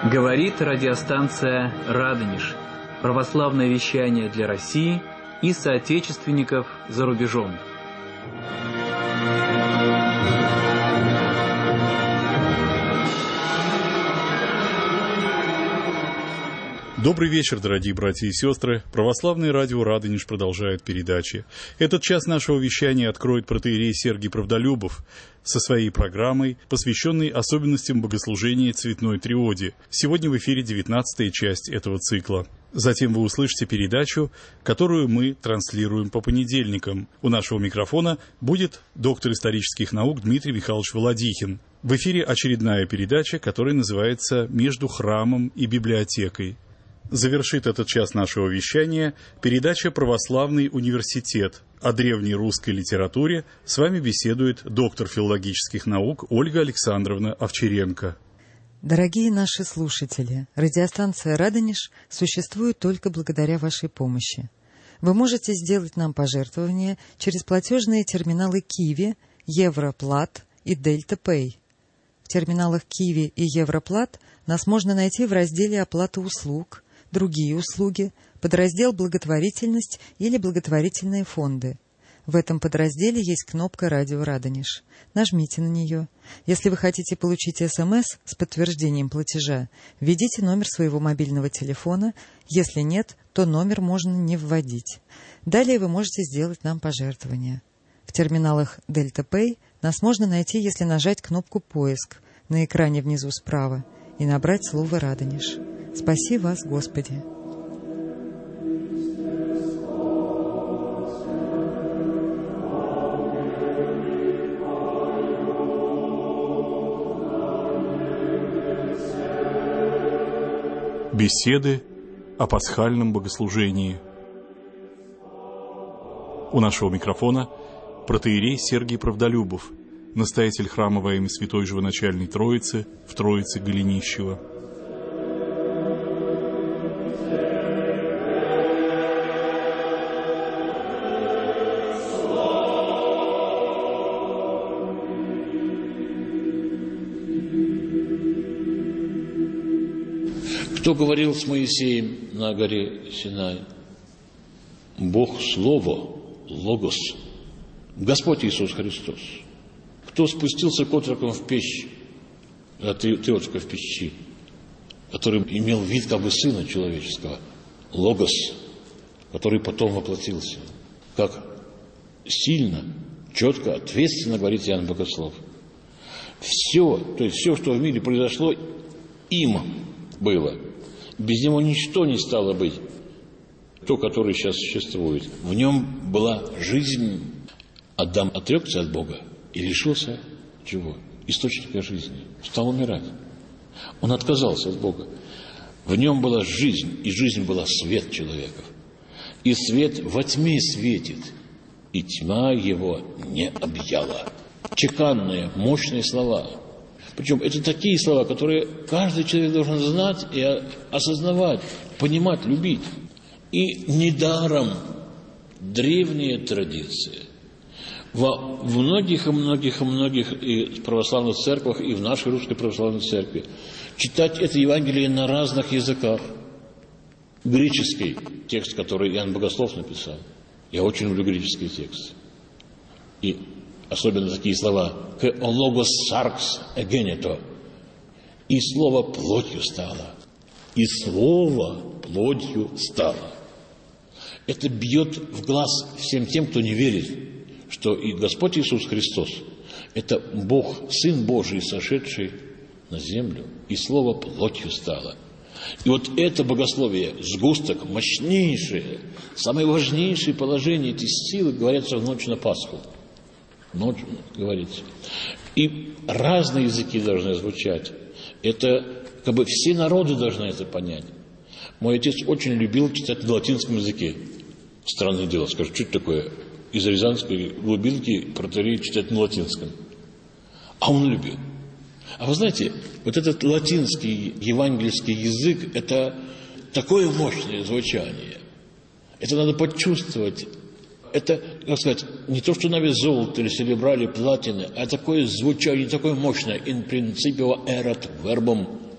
Говорит радиостанция «Радонеж». Православное вещание для России и соотечественников за рубежом. Добрый вечер, дорогие братья и сестры. Православное радио «Радонеж» продолжает передачи. Этот час нашего вещания откроет протоиерей Сергий Правдолюбов со своей программой, посвященной особенностям богослужения Цветной Триоде. Сегодня в эфире 19-я часть этого цикла. Затем вы услышите передачу, которую мы транслируем по понедельникам. У нашего микрофона будет доктор исторических наук Дмитрий Михайлович Володихин. В эфире очередная передача, которая называется «Между храмом и библиотекой». Завершит этот час нашего вещания передача «Православный университет». О древней русской литературе с вами беседует доктор филологических наук Ольга Александровна Овчаренко. Дорогие наши слушатели, радиостанция «Радонеж» существует только благодаря вашей помощи. Вы можете сделать нам пожертвования через платежные терминалы Киви, Европлат и Дельта Пэй. В терминалах Киви и Европлат нас можно найти в разделе «Оплата услуг», «Другие услуги», подраздел «Благотворительность» или «Благотворительные фонды». В этом подразделе есть кнопка «Радио Радонеж». Нажмите на нее. Если вы хотите получить СМС с подтверждением платежа, введите номер своего мобильного телефона. Если нет, то номер можно не вводить. Далее вы можете сделать нам пожертвования. В терминалах Дельта Пэй нас можно найти, если нажать кнопку «Поиск» на экране внизу справа и набрать слово «Радонеж». Спаси вас, Господи! Беседы о пасхальном богослужении. У нашего микрофона протоиерей Сергий Правдолюбов, настоятель храма во имя Святой Живоначальной Троицы в Троице Голенищево. Кто говорил с Моисеем на горе Синай? Бог Слово, Логос, Господь Иисус Христос. Кто спустился к отрокам в печь, ты отрока в печи, который имел вид как бы Сына Человеческого, Логос, который потом воплотился. Как сильно, четко, ответственно говорит Иоанн Богослов. Все, то есть все, что в мире произошло, им было. Без него ничто не стало быть, то, которое сейчас существует. В нем была жизнь. Адам отрекся от Бога и лишился чего? Источника жизни. Стал умирать. Он отказался от Бога. В нем была жизнь, и жизнь была свет человеков. И свет во тьме светит, и тьма его не объяла. Чеканные, мощные слова. Причем это такие слова, которые каждый человек должен знать и осознавать, понимать, любить. И недаром древние традиции во многих и православных церквях, и в нашей русской православной церкви читать это Евангелие на разных языках. Греческий текст, который Иоанн Богослов написал. Я очень люблю греческий текст. И особенно такие слова «Ке ологос саркс эгенето». И слово плотью стало. И слово плотью стало. Это бьет в глаз всем тем, кто не верит, что и Господь Иисус Христос – это Бог, Сын Божий, сошедший на землю, и слово плотью стало. И вот это богословие, сгусток, мощнейшее, самое важнейшее положение, эти силы говорятся в ночь на Пасху. Ночь, говорится. И разные языки должны звучать. Это как бы все народы должны это понять. Мой отец очень любил читать на латинском языке. Странное дело, скажу, что это такое? Из Рязанской глубинки протоиерей читать на латинском. А он любил. А вы знаете, вот этот латинский евангельский язык, это такое мощное звучание. Это надо почувствовать. Это, как сказать, не то, что на вес золота или серебра или платины, а такое звучание, такое мощное. In principio erat verbum.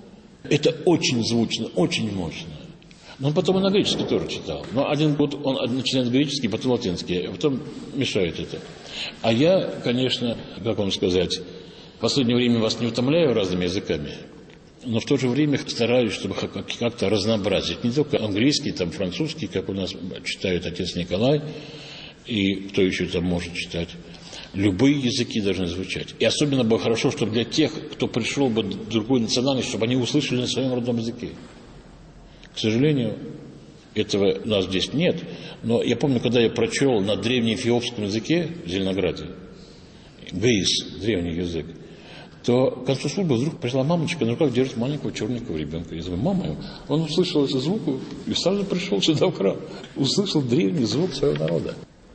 Это очень звучно, очень мощно. Но потом и на греческий тоже читал. Но один год он начинает греческий, потом латинский, а потом мешает это. А я, конечно, как вам сказать, в последнее время вас не утомляю разными языками, но в то же время стараюсь, чтобы как-то разнообразить. Не только английский, там французский, как у нас читает отец Николай, и кто еще там может читать. Любые языки должны звучать. И особенно было хорошо, чтобы для тех, кто пришел бы в другой национальности, чтобы они услышали на своем родном языке. К сожалению, этого у нас здесь нет. Но я помню, когда я прочел на древнеэфиопском языке в Зеленограде, гейс, древний язык, то к концу службы вдруг пришла мамочка, на руках держит маленького черненького ребенка. Я говорю, мама, он услышал этот звук и сразу пришел сюда в храм. Услышал древний звук своего народа.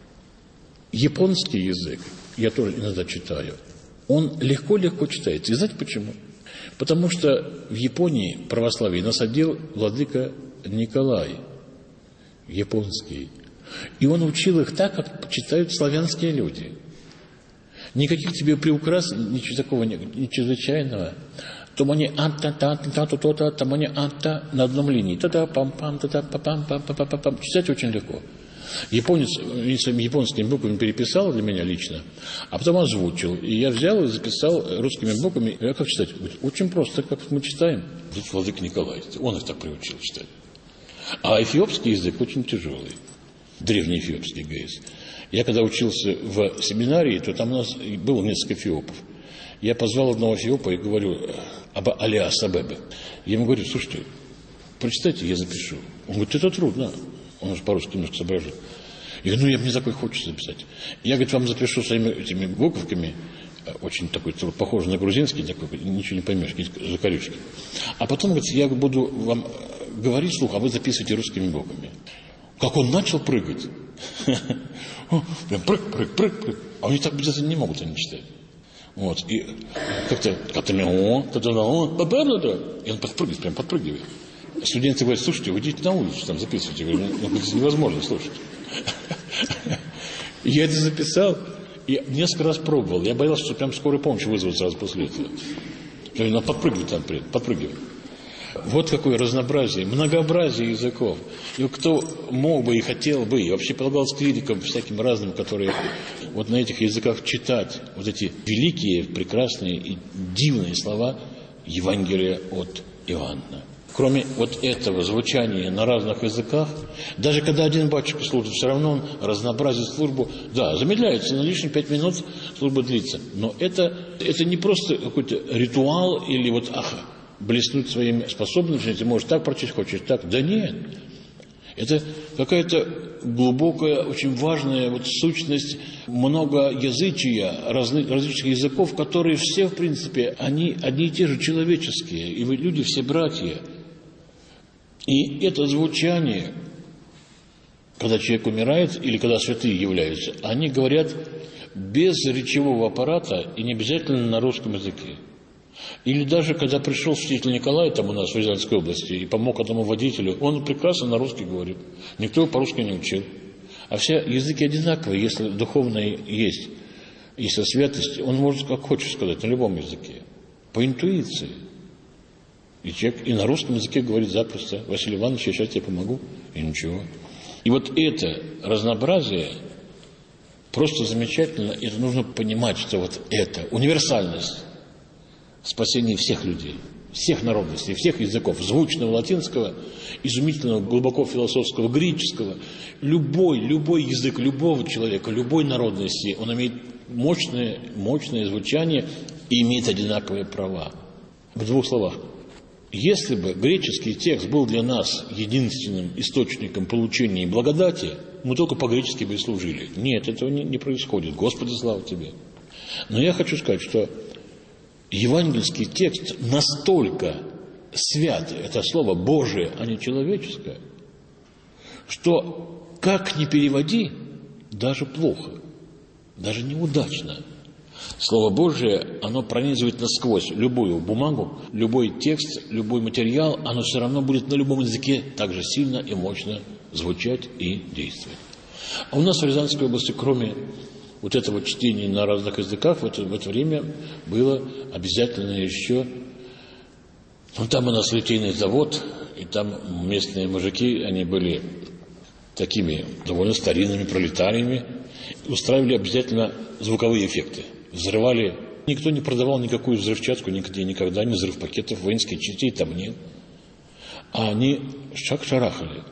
Японский язык, я тоже иногда читаю, он легко-легко читается. И знаете почему? Потому что в Японии православие насадил владыка Николай, японский. И он учил их так, как читают славянские люди. Никаких тебе приукрас, ничего такого, ничего чрезвычайного. Томани анта, та-та-та-та-та, томани анта на одном линии. Та-та-пам-пам, та-та-пам-пам-пам-пам. Читать очень легко. Японец японскими буквами переписал для меня лично, а потом озвучил. И я взял и записал русскими буквами. Я как читать? Очень просто, как мы читаем. Тут владыка Николай, он их так приучил читать. А эфиопский язык очень тяжелый. Древний эфиопский гейс. Я когда учился в семинарии, то там у нас было несколько эфиопов. Я позвал одного эфиопа и говорю, Алиас Абебе. Я ему говорю, слушайте, прочитайте, я запишу. Он говорит, это трудно. Он же по-русски немножко соображает. Я говорю, мне такой хочется записать. Я, говорит, вам запишу своими этими буковками, очень такой, похожий на грузинский, такой, ничего не поймешь, какие-то закорючки. А потом, говорит, я буду вам говорить вслух, а вы записывайте русскими буквами. Как он начал прыгать. Прям прыг. А они так где-то не могут они читать. Вот. И как-то и он подпрыгивает. Студенты говорят, слушайте, уйдите на улицу, там записывайте. Я говорю, это невозможно слушать. Я это записал и несколько раз пробовал. Я боялся, что прям скорую помощь вызовут сразу после этого. Надо подпрыгивать там, подпрыгивать. Вот какое разнообразие, многообразие языков. И кто мог бы и хотел бы, и вообще полагался клирикам всяким разным, которые вот на этих языках читать вот эти великие, прекрасные и дивные слова Евангелия от Иоанна. Кроме вот этого звучания на разных языках, даже когда один батюшка служит, все равно он разнообразит службу. Да, замедляется, на лишние 5 минут служба длится. Но это не просто какой-то ритуал или вот блеснуть своими способностями, ты можешь так прочесть, хочешь так. Да нет. Это какая-то глубокая, очень важная вот сущность многоязычия различных языков, которые все, в принципе, они одни и те же человеческие. И вы люди все братья. И это звучание, когда человек умирает или когда святые являются, они говорят без речевого аппарата и не обязательно на русском языке. Или даже когда пришел святитель Николай там у нас в Рязанской области и помог одному водителю, он прекрасно на русский говорит. Никто его по-русски не учил. А все языки одинаковые, если духовное есть, если святость, он может как хочет сказать на любом языке. По интуиции. И человек и на русском языке говорит запросто: Василий Иванович, я сейчас тебе помогу. И ничего. И вот это разнообразие просто замечательно. Это нужно понимать, что вот это универсальность спасения всех людей, всех народностей, всех языков, звучного латинского, изумительного, глубоко философского греческого, любой язык любого человека, любой народности, он имеет мощное звучание и имеет одинаковые права. В двух словах. Если бы греческий текст был для нас единственным источником получения благодати, мы только по-гречески бы и служили. Нет, этого не происходит. Господи, слава Тебе. Но я хочу сказать, что евангельский текст настолько свят, это слово Божие, а не человеческое, что как ни переводи, даже плохо, даже неудачно. Слово Божие, оно пронизывает насквозь любую бумагу, любой текст, любой материал, оно все равно будет на любом языке так же сильно и мощно звучать и действовать. А у нас в Рязанской области, кроме вот этого чтения на разных языках, в это время было обязательно еще Ну, там у нас литейный завод, и там местные мужики, они были такими довольно старинными пролетариями, устраивали обязательно звуковые эффекты. Взрывали. Никто не продавал никакую взрывчатку нигде, никогда, ни взрывпакетов, воинских частей там нет. А они шарахали.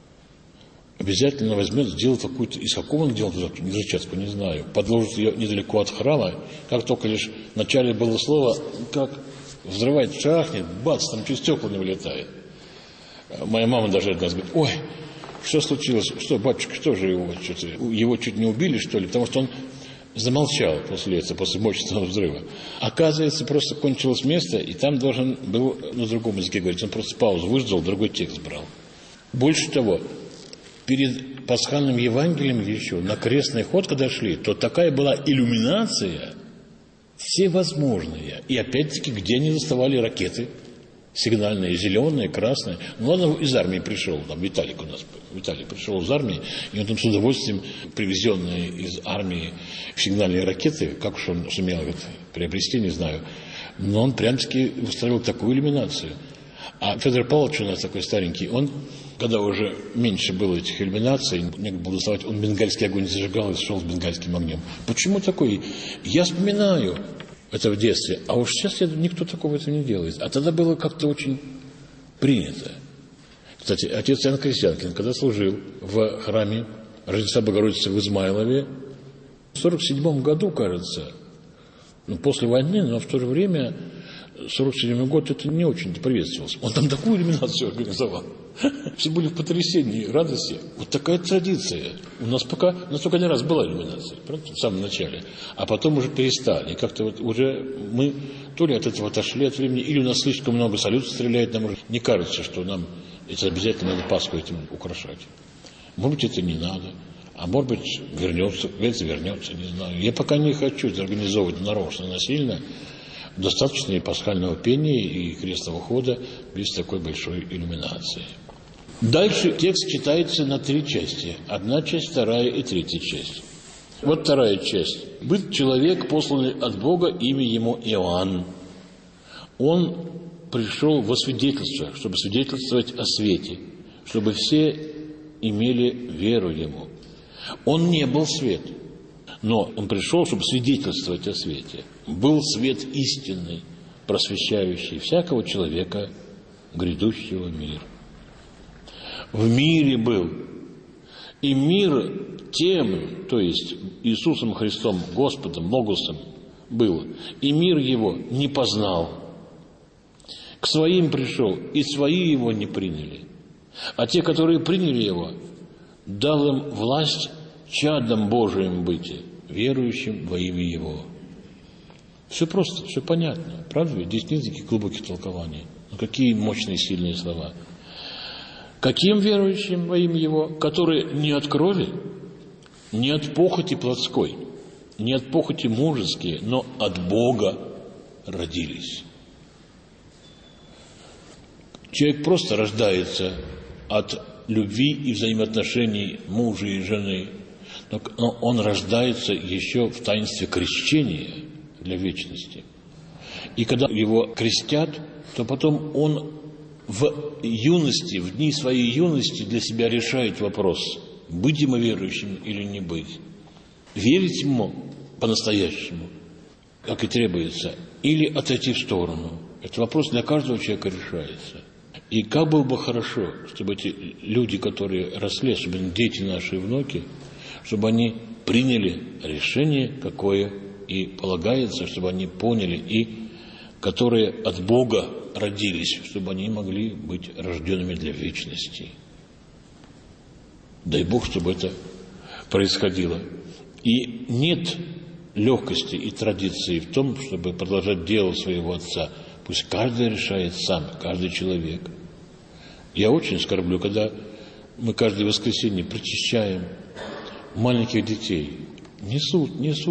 Обязательно возьмет, сделает какую-то, из какого он делал взрывчатку, не знаю, подложит ее недалеко от храма, как только лишь в начале было слово, как взрывает, шарахнет, бац, там через стекла не вылетает. Моя мама даже один раз говорит: ой, что случилось, что, батюшка, что же его чуть не убили, что ли, потому что он замолчал после этого, после мощного взрыва. Оказывается, просто кончилось место, и там должен был на другом языке говорить. Он просто паузу выждал, другой текст брал. Больше того, перед пасхальным Евангелием еще на крестный ход, когда шли, то такая была иллюминация всевозможная. И опять-таки, где они доставали ракеты сигнальные, зеленые, красные. Ну, ладно, из армии пришел, там Виталик у нас, Виталик пришел из армии, и он там с удовольствием привезенные из армии сигнальные ракеты, как уж он сумел это приобрести, не знаю, но он прям-таки устроил такую иллюминацию. А Федор Павлович у нас такой старенький, он, когда уже меньше было этих иллюминаций, некогда было доставать, он бенгальский огонь зажигал и шел с бенгальским огнем. Почему такой? Я вспоминаю это в детстве, а уж сейчас никто такого этого не делает. А тогда было как-то очень принято. Кстати, отец Иоанн Крестьянкин, когда служил в храме Рождества Богородицы в Измайлове, в 1947 году, кажется, после войны, но в то же время 1947 год это не очень приветствовалось. Он там такую иллюминацию организовал. Все были в потрясении, радости. Вот такая традиция. У нас пока, только один раз была иллюминация, правда, в самом начале. А потом уже перестали. И как-то вот уже мы то ли от этого отошли от времени, или у нас слишком много салютов стреляет, нам уже не кажется, что нам это обязательно надо Пасху этим украшать. Может быть, это не надо. А может быть, вернется, не знаю. Я пока не хочу это организовывать нарочно, насильно. Достаточно и пасхального пения, и крестного хода без такой большой иллюминации. Дальше текст читается на 3 части. 1 часть, 2 и 3 часть. Вот 2 часть. «Быт человек, посланный от Бога, имя ему Иоанн. Он пришел во свидетельство, чтобы свидетельствовать о свете, чтобы все имели веру ему. Он не был свет, но он пришел, чтобы свидетельствовать о свете. Был свет истинный, просвещающий всякого человека, грядущего мира. В мире был, и мир тем, то есть Иисусом Христом, Господом, Логосом был, и мир его не познал. К своим пришел, и свои его не приняли. А те, которые приняли его, дал им власть чадом Божиим быть, верующим во имя его». Все просто, все понятно. Правда ведь? Здесь нет таких глубоких толкований. Но какие мощные, сильные слова. Каким верующим во имя его? Которые не от крови, не от похоти плотской, не от похоти мужеские, но от Бога родились. Человек просто рождается от любви и взаимоотношений мужа и жены, но он рождается еще в таинстве крещения для вечности. И когда его крестят, то потом он в юности, в дни своей юности для себя решает вопрос, быть ему верующим или не быть. Верить ему по-настоящему, как и требуется, или отойти в сторону. Это вопрос для каждого человека решается. И как было бы хорошо, чтобы эти люди, которые росли, особенно дети наши и внуки, чтобы они приняли решение, какое и полагается, чтобы они поняли, и которые от Бога родились, чтобы они могли быть рожденными для вечности. Дай Бог, чтобы это происходило. И нет легкости и традиции в том, чтобы продолжать дело своего Отца. Пусть каждый решает сам, каждый человек. Я очень скорблю, когда мы каждое воскресенье причащаем маленьких детей. Несут.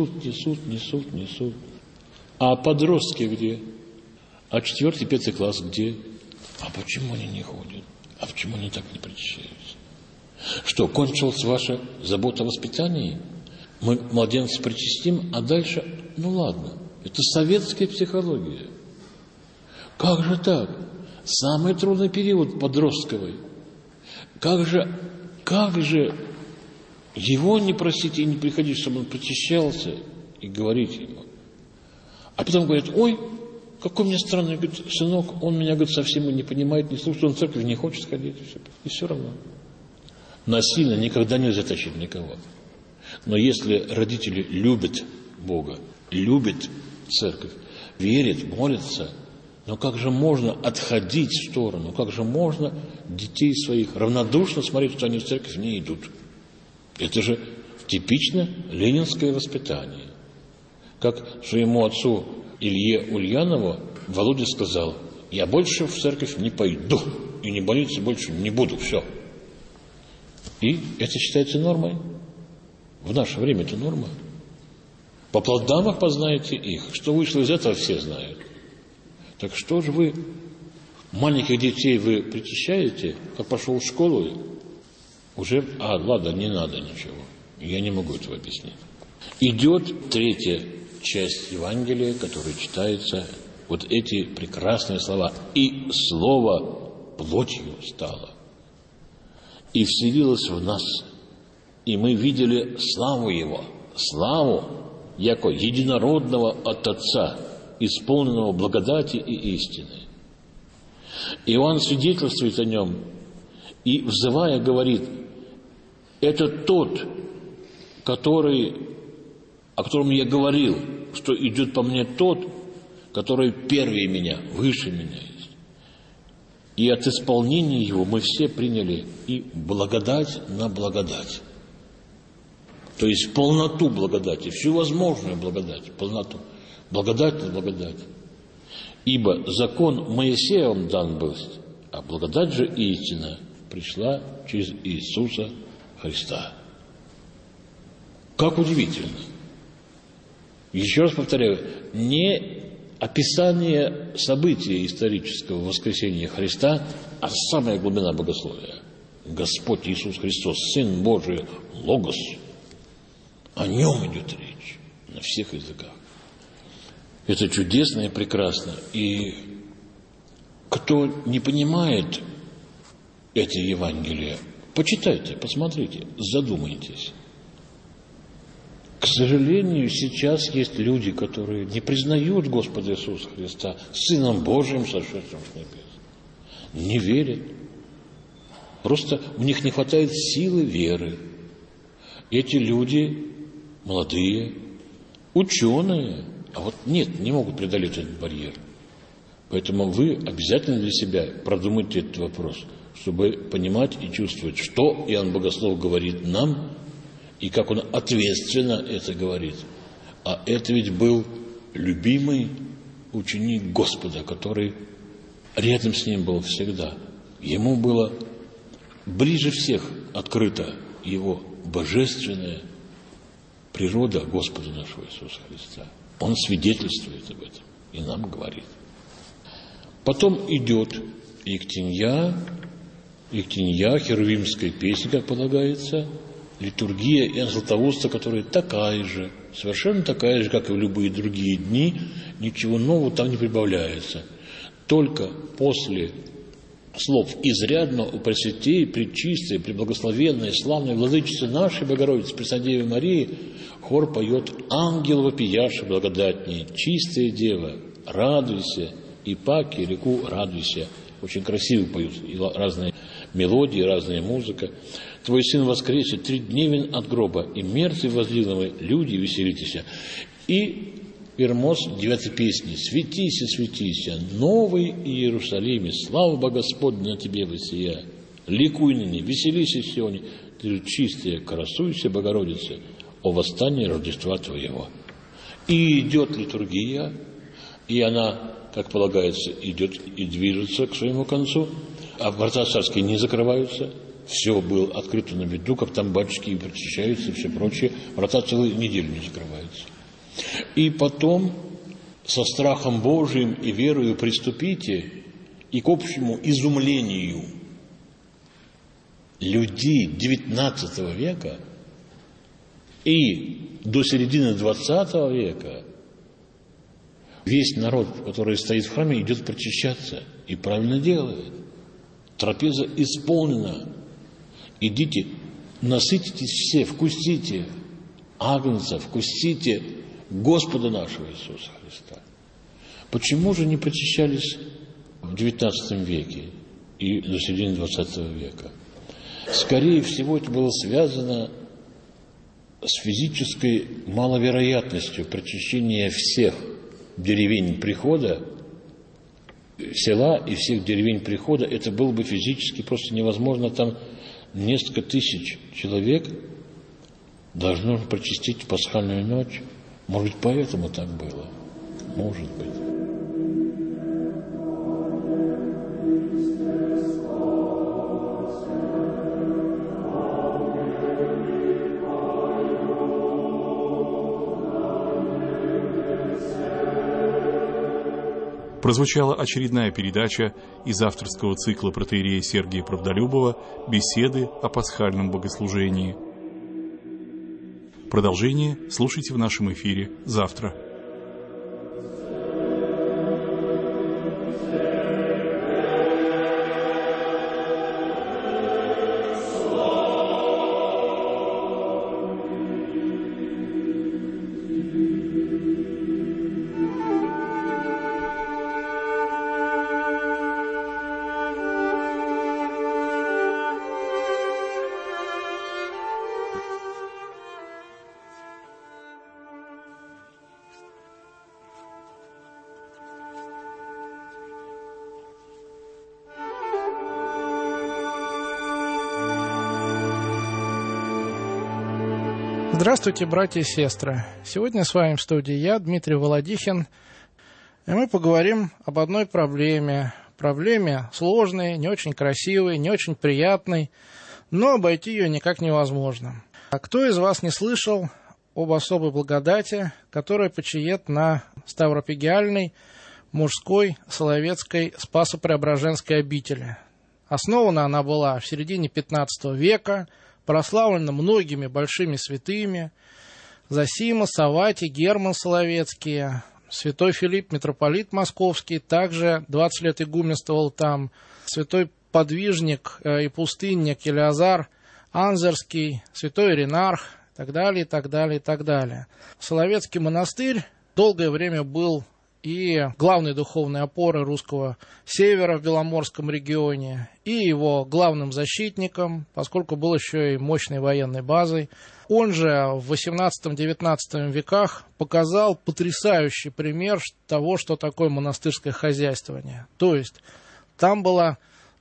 А подростки где? А 4-5 класс где? А почему они не ходят? А почему они так не причащаются? Что, кончилась ваша забота о воспитании? Мы младенца причастим, а дальше, ладно. Это советская психология. Как же так? самый трудный период подростковый. Как же его не просить и не приходить, чтобы он причащался и говорить ему. А потом говорят: ой, какой у меня странный, говорит, сынок, он меня, говорит, совсем не понимает, не слушает, он в церковь не хочет ходить, и все равно. Насильно никогда нельзя тащить никого. Но если родители любят Бога, любят церковь, верят, молятся, но как же можно отходить в сторону, как же можно детей своих равнодушно смотреть, что они в церковь не идут? Это же типично ленинское воспитание. Как своему отцу Илье Ульянову Володя сказал: я больше в церковь не пойду и не молиться больше не буду, все. И это считается нормой. В наше время это норма. По плодам их познаете их. Что вышло из этого, все знают. Так что же вы, маленьких детей вы причащаете, как пошел в школу, уже, ладно, не надо ничего. Я не могу этого объяснить. Идет третья часть Евангелия, которая читается, вот эти прекрасные слова. «И Слово плотью стало, и вселилось в нас, и мы видели славу Его, славу, яко единородного от Отца, исполненного благодати и истины». Иоанн свидетельствует о нем и, взывая, говорит: это тот, о котором я говорил, что идет по мне тот, который первее меня, выше меня есть. И от исполнения его мы все приняли и благодать на благодать. То есть полноту благодати, всю возможную благодать, полноту. Благодать на благодать. Ибо закон Моисеем дан был, а благодать же истина пришла через Иисуса Христа. Как удивительно. Еще раз повторяю, не описание события исторического воскресения Христа, а самая глубина богословия. Господь Иисус Христос, Сын Божий, Логос. О нем идет речь на всех языках. Это чудесно и прекрасно. И кто не понимает это Евангелие, почитайте, посмотрите, задумайтесь. К сожалению, сейчас есть люди, которые не признают Господа Иисуса Христа Сыном Божиим, сошедшим с небес. Не верят. Просто у них не хватает силы веры. Эти люди молодые, ученые, а вот нет, не могут преодолеть этот барьер. Поэтому вы обязательно для себя продумайте этот вопрос, чтобы понимать и чувствовать, что Иоанн Богослов говорит нам, и как он ответственно это говорит. А это ведь был любимый ученик Господа, который рядом с ним был всегда. Ему было ближе всех открыта его божественная природа Господа нашего Иисуса Христа. Он свидетельствует об этом и нам говорит. Потом идет Ектинья, херувимская песня, как полагается, литургия Иоанна Златоуста, которая такая же, совершенно такая же, как и в любые другие дни, ничего нового там не прибавляется. Только после слов «изрядно у Пресвятей, Пречистой, Преблагословенной, славной Владычицы нашей Богородицы, Преснодевы Марии», хор поет «Ангел вопияши благодатней, чистая дева, радуйся, и паки реку радуйся». Очень красиво поют, и разные мелодии, разная музыка. «Твой сын воскресит, 3 дневен от гроба, и мертвые возлиловы, люди, веселитесь». И Ирмос 9-й песни: «Светися, светися, новый Иерусалиме, слава Богосподня на тебе воссия, ликуй ныне, веселися, Сионе, ты же чистая, красуйся, Богородица, о восстании Рождества твоего». И идет литургия, и она, как полагается, идет и движется к своему концу, а врата царские не закрываются. Все было открыто на виду, как там батюшки и причащаются, и все прочее. Врата целую неделю не закрываются. И потом со страхом Божиим и верою приступите, и к общему изумлению людей XIX века и до середины XX века Весь народ, который стоит в храме, идет причащаться и правильно делает. Трапеза исполнена. Идите, насытитесь все, вкусите Агнца, вкусите Господа нашего Иисуса Христа. Почему же не причащались в XIX веке и до середины XX века? Скорее всего, это было связано с физической маловероятностью причащения всех деревень прихода, села и всех деревень прихода. Это было бы физически просто невозможно. Там несколько тысяч человек должно причастить пасхальную ночь. Может быть, поэтому так было? Может быть. Прозвучала очередная передача из авторского цикла протоиерея Сергия Правдолюбова «Беседы о пасхальном богослужении». Продолжение слушайте в нашем эфире завтра. Здравствуйте, братья и сестры. Сегодня с вами в студии я, Дмитрий Володихин, и мы поговорим об одной проблеме. Проблеме сложной, не очень красивой, не очень приятной, но обойти ее никак невозможно. А кто из вас не слышал об особой благодати, которая почиет на Ставропигиальной мужской Соловецкой Спасо-Преображенской обители? Основана она была в середине XV века, прославлена многими большими святыми: Зосима, Савватий, Герман Соловецкий, святой Филипп, митрополит Московский, также 20 лет игуменствовал там, святой подвижник и пустынник Елеазар Анзерский, святой Иринарх, и так далее, и так далее, и так далее. Соловецкий монастырь долгое время был и главной духовной опорой русского севера в Беломорском регионе, и его главным защитником, поскольку был еще и мощной военной базой. Он же в XVIII-XIX веках показал потрясающий пример того, что такое монастырское хозяйствование. То есть там была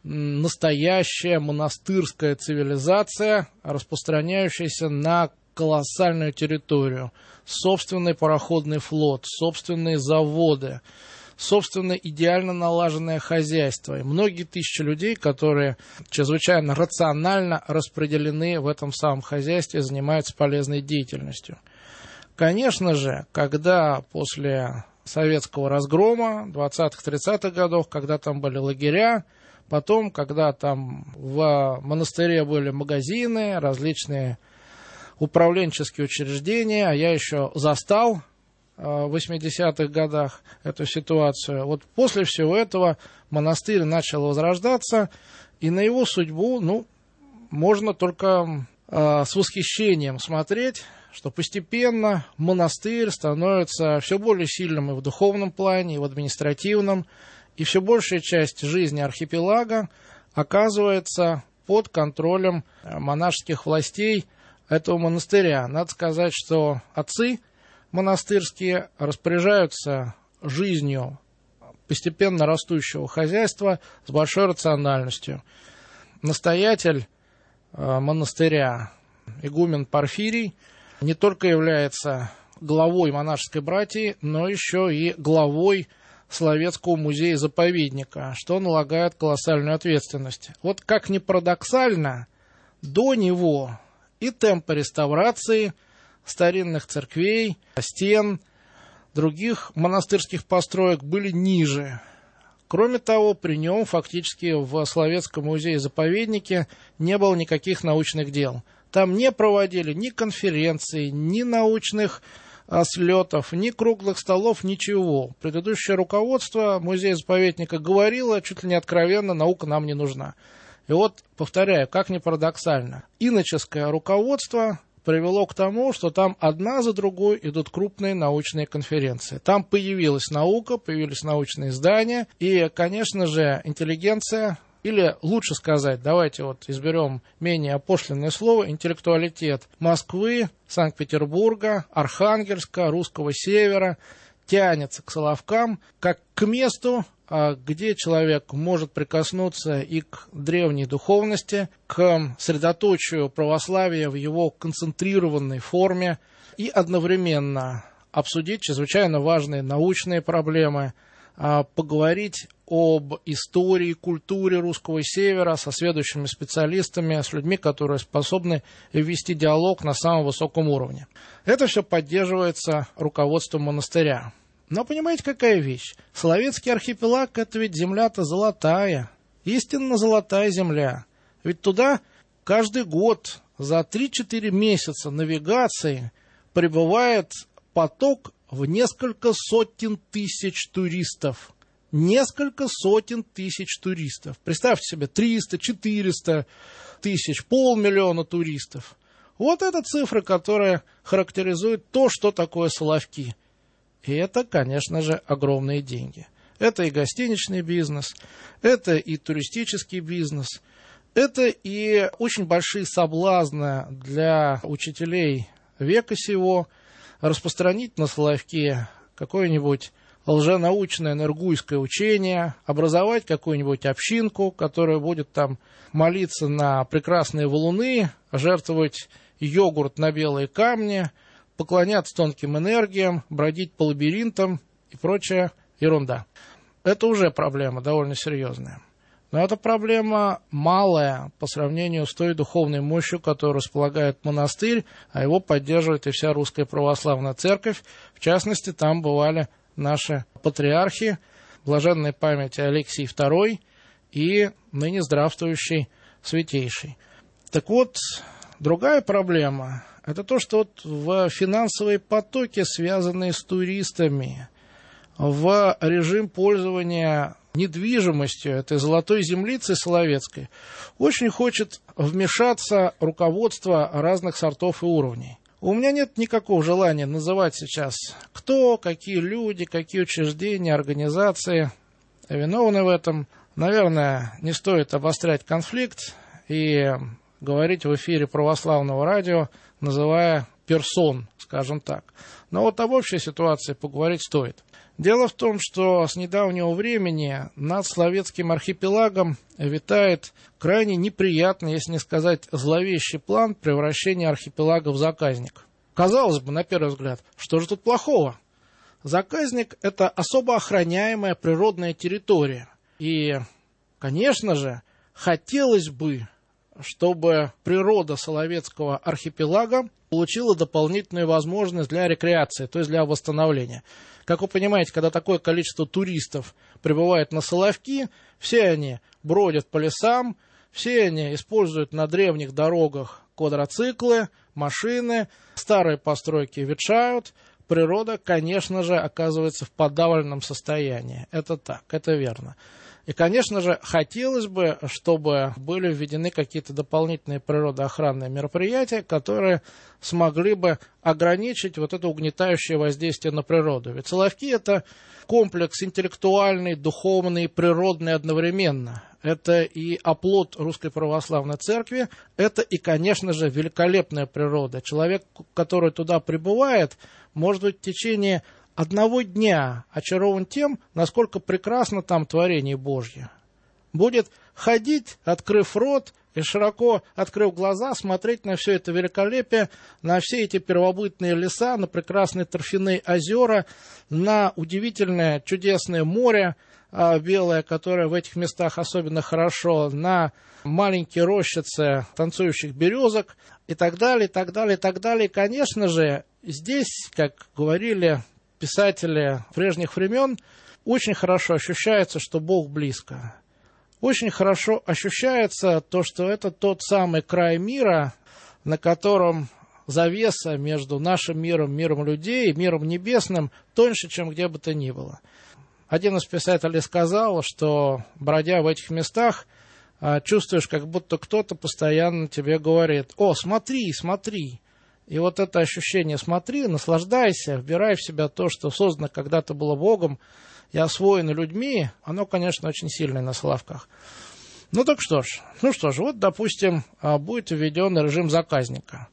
настоящая монастырская цивилизация, распространяющаяся на колоссальную территорию, собственный пароходный флот, собственные заводы, собственно идеально налаженное хозяйство и многие тысячи людей, которые чрезвычайно рационально распределены в этом самом хозяйстве, занимаются полезной деятельностью. Конечно же, когда после советского разгрома 20-30-х годов, когда там были лагеря, потом, когда там в монастыре были магазины, различные управленческие учреждения, а я еще застал в 80-х годах эту ситуацию. Вот после всего этого монастырь начал возрождаться, и на его судьбу, можно только с восхищением смотреть, что постепенно монастырь становится все более сильным и в духовном плане, и в административном, и все большая часть жизни архипелага оказывается под контролем монашеских властей этого монастыря. Надо сказать, что отцы монастырские распоряжаются жизнью постепенно растущего хозяйства с большой рациональностью. Настоятель монастыря, игумен Порфирий, не только является главой монашеской братьи, но еще и главой Соловецкого музея-заповедника, что налагает колоссальную ответственность. Вот как ни парадоксально, до него и темпы реставрации старинных церквей, стен, других монастырских построек были ниже. Кроме того, при нем фактически в Соловецком музее-заповеднике не было никаких научных дел. Там не проводили ни конференций, ни научных слетов, ни круглых столов, ничего. Предыдущее руководство музея-заповедника говорило чуть ли не откровенно: наука нам не нужна. И вот, повторяю, как ни парадоксально, иноческое руководство привело к тому, что там одна за другой идут крупные научные конференции. Там появилась наука, появились научные издания, и, конечно же, интеллигенция, или лучше сказать, давайте вот изберем менее опошленное слово, интеллектуалитет Москвы, Санкт-Петербурга, Архангельска, Русского Севера тянется к Соловкам как к месту, где человек может прикоснуться и к древней духовности, к средоточию православия в его концентрированной форме, и одновременно обсудить чрезвычайно важные научные проблемы, поговорить об истории, культуре Русского Севера со сведущими специалистами, с людьми, которые способны вести диалог на самом высоком уровне. Это все поддерживается руководством монастыря. Но понимаете, какая вещь? Соловецкий архипелаг – это ведь земля-то золотая, истинно золотая земля. Ведь туда каждый год за 3-4 месяца навигации прибывает поток в несколько сотен тысяч туристов. Несколько сотен тысяч туристов. Представьте себе, 300-400 тысяч, 500 000 туристов. Вот это цифры, которые характеризуют то, что такое Соловки. И это, конечно же, огромные деньги. Это и гостиничный бизнес, это и туристический бизнес, это и очень большие соблазны для учителей века сего распространить на Соловки какое-нибудь лженаучное энергуйское учение, образовать какую-нибудь общинку, которая будет там молиться на прекрасные валуны, жертвовать йогурт на белые камни, поклоняться тонким энергиям, бродить по лабиринтам и прочая ерунда. Это уже проблема довольно серьезная. Но это проблема малая по сравнению с той духовной мощью, которую располагает монастырь, а его поддерживает и вся русская православная церковь. В частности, там бывали наши патриархи, блаженной памяти Алексий II и ныне здравствующий Святейший. Так вот, другая проблема – это то, что вот в финансовые потоки, связанные с туристами, в режим пользования недвижимостью этой золотой землицы соловецкой, очень хочет вмешаться руководство разных сортов и уровней. У меня нет никакого желания называть сейчас, кто, какие люди, какие учреждения, организации виновны в этом. Наверное, не стоит обострять конфликт и говорить в эфире православного радио, называя персон, скажем так. Но вот об общей ситуации поговорить стоит. Дело в том, что с недавнего времени над Соловецким архипелагом витает крайне неприятный, если не сказать зловещий план превращения архипелага в заказник. Казалось бы, на первый взгляд, что же тут плохого? Заказник – это особо охраняемая природная территория. И, конечно же, хотелось бы, чтобы природа Соловецкого архипелага получила дополнительную возможность для рекреации, то есть для восстановления. Как вы понимаете, когда такое количество туристов прибывает на Соловки, все они бродят по лесам, все они используют на древних дорогах квадроциклы, машины, старые постройки ветшают, природа, конечно же, оказывается в подавленном состоянии. Это так, это верно. И, конечно же, хотелось бы, чтобы были введены какие-то дополнительные природоохранные мероприятия, которые смогли бы ограничить вот это угнетающее воздействие на природу. Ведь Соловки – это комплекс интеллектуальный, духовный, природный одновременно. Это и оплот Русской Православной Церкви, это и, конечно же, великолепная природа. Человек, который туда прибывает, может быть в течение одного дня очарован тем, насколько прекрасно там творение Божье. Будет ходить, открыв рот и широко открыв глаза, смотреть на все это великолепие, на все эти первобытные леса, на прекрасные торфяные озера, на удивительное чудесное море белое, которое в этих местах особенно хорошо, на маленькие рощицы танцующих березок и так далее, и так далее, и так далее. И, конечно же, здесь, как говорили писатели прежних времен, очень хорошо ощущается, что Бог близко. Очень хорошо ощущается то, что это тот самый край мира, на котором завеса между нашим миром, миром людей и миром небесным тоньше, чем где бы то ни было. Один из писателей сказал, что, бродя в этих местах, чувствуешь, как будто кто-то постоянно тебе говорит: «О, смотри, смотри». И вот это ощущение «смотри», наслаждайся, вбирай в себя то, что создано когда-то было Богом и освоено людьми, оно, конечно, очень сильное на Соловках. Ну что ж, вот, допустим, будет введен режим заказника.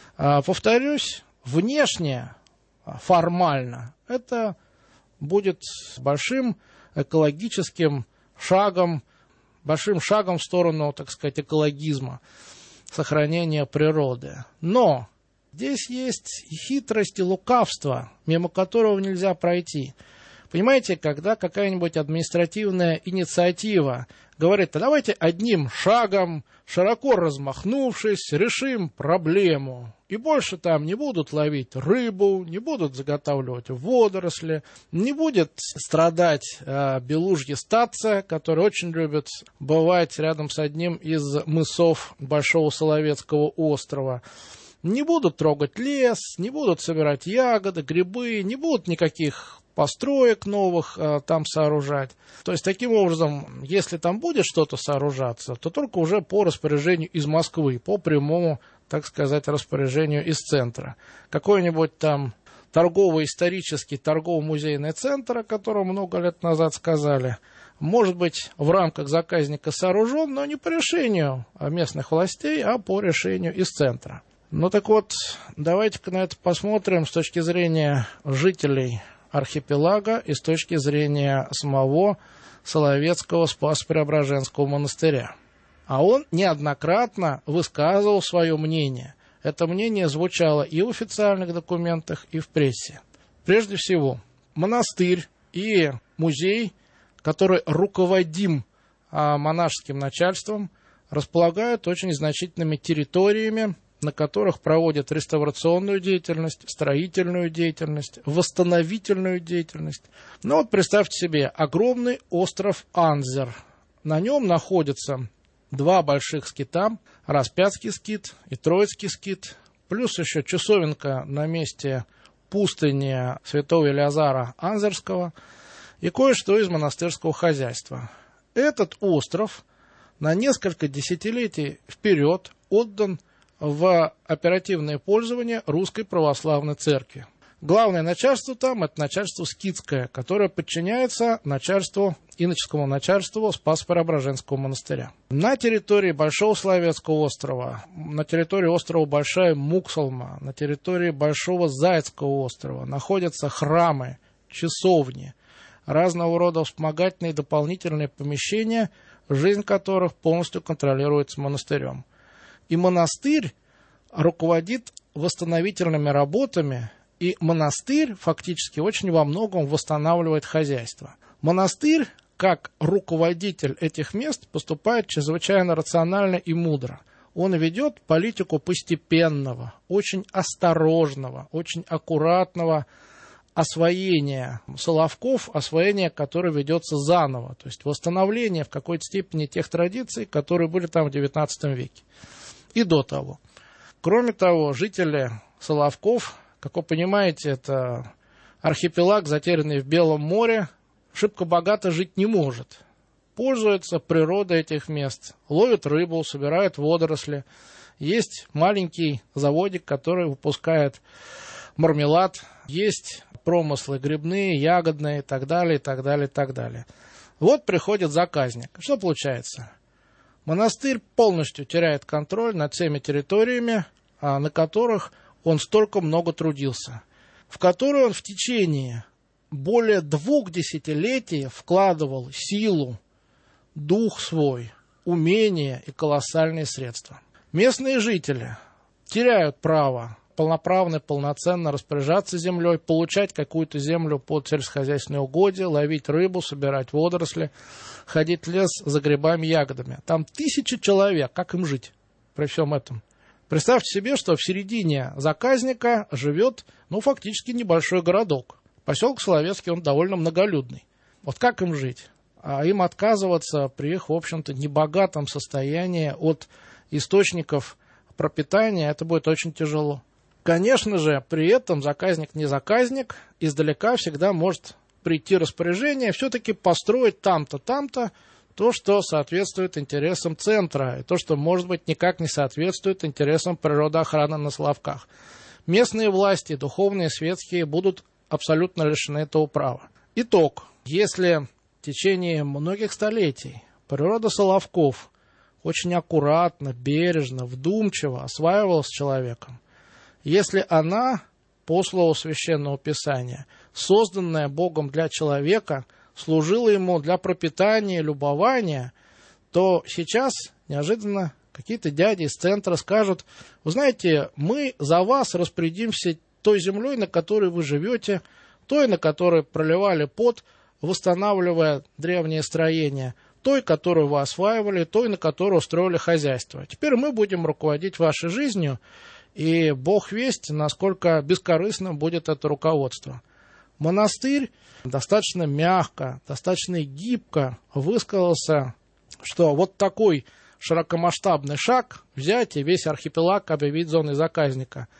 Повторюсь, внешне, формально, это будет большим экологическим шагом, большим шагом в сторону, так сказать, экологизма, сохранения природы. Но здесь есть и хитрость, и лукавство, мимо которого нельзя пройти. Понимаете, когда какая-нибудь административная инициатива говорит: а давайте одним шагом, широко размахнувшись, решим проблему. И больше там не будут ловить рыбу, не будут заготавливать водоросли, не будет страдать белужье стадце, которые очень любят бывать рядом с одним из мысов Большого Соловецкого острова. Не будут трогать лес, не будут собирать ягоды, грибы, не будут никаких построек новых там сооружать. То есть, таким образом, если там будет что-то сооружаться, то только уже по распоряжению из Москвы, по прямому, так сказать, распоряжению из центра. Какой-нибудь там торгово-исторический, торгово-музейный центр, о котором много лет назад сказали, может быть в рамках заказника сооружен, но не по решению местных властей, а по решению из центра. Ну так вот, давайте-ка на это посмотрим с точки зрения жителей архипелага и с точки зрения самого Соловецкого Спасо-Преображенского монастыря. А он неоднократно высказывал свое мнение. Это мнение звучало и в официальных документах, и в прессе. Прежде всего, монастырь и музей, который руководим монашеским начальством, располагают очень значительными территориями, на которых проводят реставрационную деятельность, строительную деятельность, восстановительную деятельность. Ну вот представьте себе огромный остров Анзер. На нем находятся два больших скита, Распятский скит и Троицкий скит, плюс еще часовенка на месте пустыни святого Елеазара Анзерского и кое-что из монастырского хозяйства. Этот остров на несколько десятилетий вперед отдан в оперативное пользование Русской Православной Церкви. Главное начальство там – это начальство скитское, которое подчиняется иноческому начальству Спасо-Преображенского монастыря. На территории Большого Соловецкого острова, на территории острова Большая Муксалма, на территории Большого Зайцкого острова находятся храмы, часовни, разного рода вспомогательные и дополнительные помещения, жизнь которых полностью контролируется монастырем. И монастырь руководит восстановительными работами, и монастырь фактически очень во многом восстанавливает хозяйство. Монастырь, как руководитель этих мест, поступает чрезвычайно рационально и мудро. Он ведет политику постепенного, очень осторожного, очень аккуратного освоения Соловков, освоения, которое ведется заново, то есть восстановление в какой-то степени тех традиций, которые были там в XIX веке. И до того. Кроме того, жители Соловков, как вы понимаете, это архипелаг, затерянный в Белом море, шибко богато жить не может. Пользуются природой этих мест, ловят рыбу, собирают водоросли. Есть маленький заводик, который выпускает мармелад, есть промыслы грибные, ягодные и так далее, и так далее, и так далее. Вот приходит заказник. Что получается? Монастырь полностью теряет контроль над всеми территориями, на которых он столько много трудился, в которые он в течение более 2 десятилетий вкладывал силу, дух свой, умения и колоссальные средства. Местные жители теряют право полноправно, полноценно распоряжаться землей, получать какую-то землю под сельскохозяйственные угодья, ловить рыбу, собирать водоросли, ходить в лес за грибами, ягодами. Там 1000 человек. Как им жить при всем этом? Представьте себе, что в середине заказника живет, фактически небольшой городок. Поселок Соловецкий, он довольно многолюдный. Вот как им жить? А им отказываться при их, в общем-то, небогатом состоянии от источников пропитания, это будет очень тяжело. Конечно же, при этом заказник не заказник, издалека всегда может прийти распоряжение все-таки построить там-то, там-то, то, что соответствует интересам центра, и то, что, может быть, никак не соответствует интересам природоохраны на Соловках. Местные власти, духовные, светские, будут абсолютно лишены этого права. Итог. Если в течение многих столетий природа Соловков очень аккуратно, бережно, вдумчиво осваивалась человеком, если она, по слову Священного Писания, созданная Богом для человека, служила ему для пропитания и любования, то сейчас неожиданно какие-то дяди из центра скажут: вы знаете, мы за вас распорядимся той землей, на которой вы живете, той, на которой проливали пот, восстанавливая древние строения, той, которую вы осваивали, той, на которой устроили хозяйство. Теперь мы будем руководить вашей жизнью, и Бог весть, насколько бескорыстным будет это руководство. Монастырь достаточно мягко, достаточно гибко высказался, что вот такой широкомасштабный шаг взять и весь архипелаг объявить зоной заказника,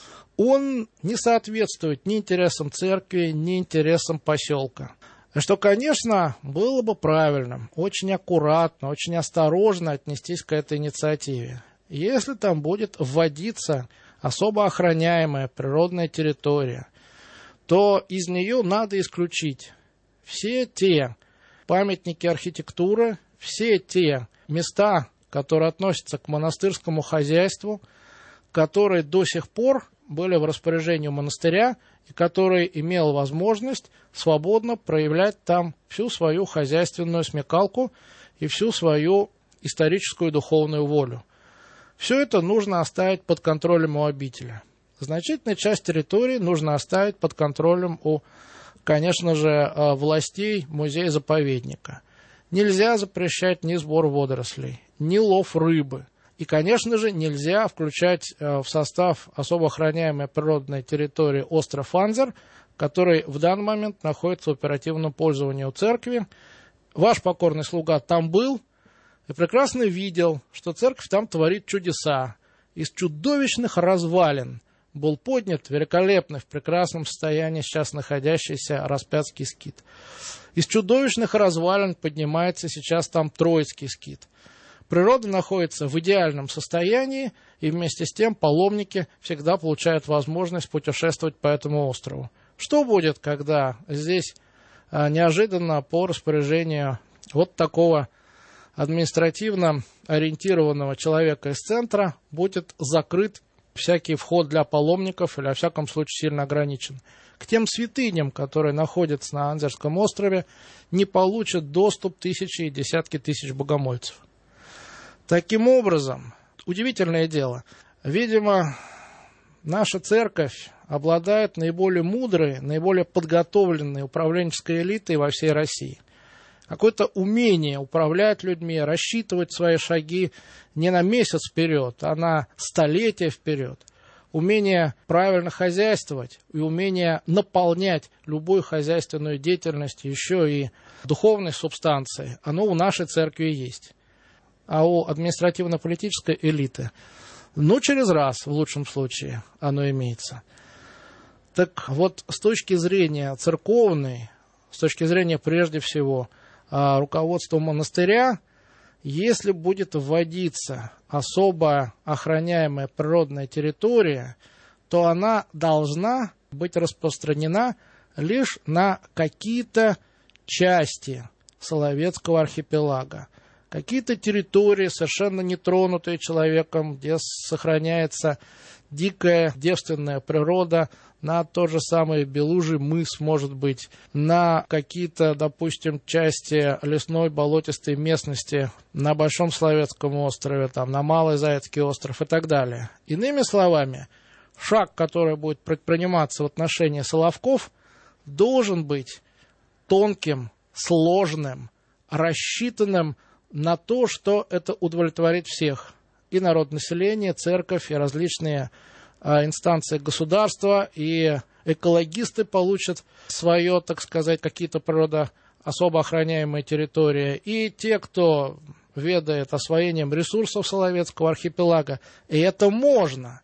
он не соответствует ни интересам церкви, ни интересам поселка. Что, конечно, было бы правильным, очень аккуратно, очень осторожно отнестись к этой инициативе. Если там будет вводиться особо охраняемая природная территория, то из нее надо исключить все те памятники архитектуры, все те места, которые относятся к монастырскому хозяйству, которые до сих пор были в распоряжении монастыря и который имел возможность свободно проявлять там всю свою хозяйственную смекалку и всю свою историческую и духовную волю. Все это нужно оставить под контролем у обителя. Значительная часть территории нужно оставить под контролем у, конечно же, властей музея-заповедника. Нельзя запрещать ни сбор водорослей, ни лов рыбы. И, конечно же, нельзя включать в состав особо охраняемой природной территории остров Анзер, который в данный момент находится в оперативном пользовании у церкви. Ваш покорный слуга там был и прекрасно видел, что церковь там творит чудеса. Из чудовищных развалин был поднят великолепный, в прекрасном состоянии сейчас находящийся Распятский скит. Из чудовищных развалин поднимается сейчас там Троицкий скит. Природа находится в идеальном состоянии, и вместе с тем паломники всегда получают возможность путешествовать по этому острову. Что будет, когда здесь неожиданно по распоряжению вот такого административно ориентированного человека из центра будет закрыт всякий вход для паломников или, во всяком случае, сильно ограничен? К тем святыням, которые находятся на Анзерском острове, не получат доступ тысячи и десятки тысяч богомольцев. Таким образом, удивительное дело, видимо, наша церковь обладает наиболее мудрой, наиболее подготовленной управленческой элитой во всей России. Какое-то умение управлять людьми, рассчитывать свои шаги не на месяц вперед, а на столетия вперед. Умение правильно хозяйствовать и умение наполнять любую хозяйственную деятельность еще и духовной субстанцией, оно у нашей церкви есть. А у административно-политической элиты, через раз, в лучшем случае, оно имеется. Так вот, с точки зрения церковной, с точки зрения, прежде всего, руководства монастыря, если будет вводиться особо охраняемая природная территория, то она должна быть распространена лишь на какие-то части Соловецкого архипелага. Какие-то территории, совершенно нетронутые человеком, где сохраняется дикая девственная природа, на тот же самый Белужий мыс, может быть, на какие-то, допустим, части лесной болотистой местности на Большом Соловецком острове, там, на Малый Зайцкий остров и так далее. Иными словами, шаг, который будет предприниматься в отношении Соловков, должен быть тонким, сложным, рассчитанным на то, что это удовлетворит всех. И народонаселение, церковь, и различные инстанции государства, и экологисты получат свое, так сказать, какие-то особо охраняемые территории, и те, кто ведает освоением ресурсов Соловецкого архипелага. И это можно.